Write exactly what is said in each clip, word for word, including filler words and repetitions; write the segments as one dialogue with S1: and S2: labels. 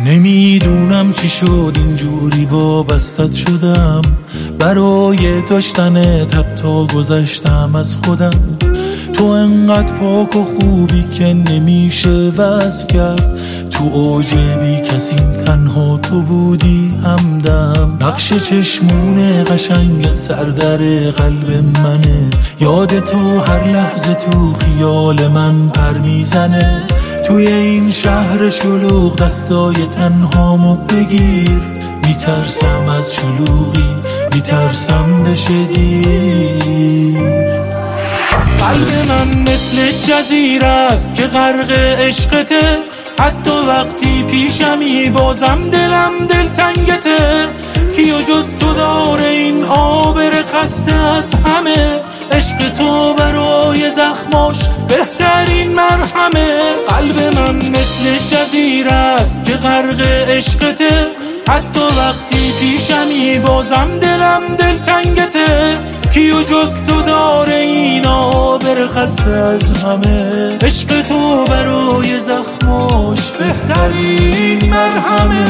S1: نمیدونم چی شد اینجوری وابستت شدم، برای داشتنت حتی گذشتم از خودم. تو انقدر پاک و خوبی که نمیشه وصف کرد، تو اوج بی کسی تنها تو بودی همدم. نقش چشمون قشنگت سر در قلب منه، یاد تو هر لحظه تو خیال من پر میزنه. توی این شهر شلوغ دستای تنهامو بگیر، میترسم از شلوغی، میترسم بشه دیر. قلب من مثل جزیره است که غرق عشقته، حتی وقتی پیشمی بازم دلم دلتنگته. کیو جز تو داره این آبر خسته از همه، عشق تو برای زخماش بهترین مرهمه. قلب من مثل جزیره است که غرق عشقته، حتی وقتی پیشمی بازم دلم دلتنگته. کیو جز تو داره این آبر خسته از همه، عشق تو برای زخماش بهترین مرهمه.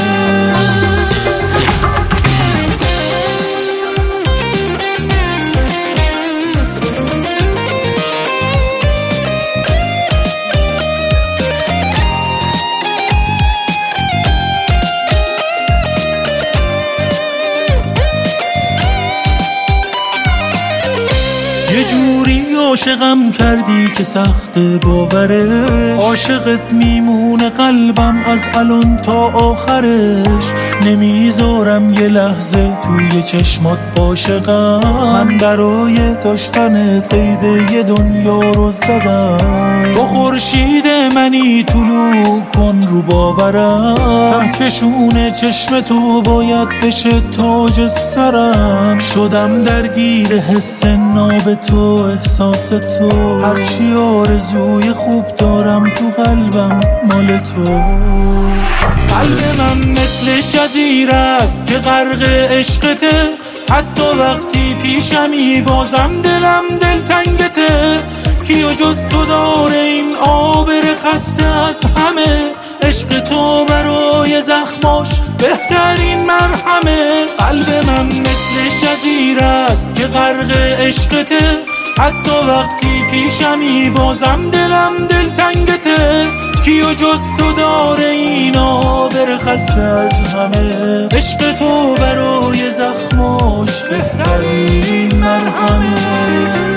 S1: یه جوری عاشقم کردی که سخت باورش، عاشقت میمونه قلبم از الان تا آخرش. نمیذارم یه لحظه توی چشمات باشقم، من برای داشتنت قید یه دنیا رو زدم. تو خورشید منی طلوع کن رو باورم، کهکشون چشم تو باید بشه تاج سرم. شدم درگیر حس ناب تو، احساس تو، هرچی آرزوی خوب دارم تو قلبم مال تو. قلب من مثل جزیره است که غرق عشقته، حتی وقتی پیشمی بازم دلم دلتنگته. کیو جز تو داره این آبر خسته از همه، عشق تو برای زخماش بهترین مرهمه. قلب من مثل جزیره است که غرق عشقته، حتی وقتی پیشمی بازم دلم دلتنگته. کیو جز تو داره این آبر خسته از همه، عشق تو برای زخماش بهترین مرهمه.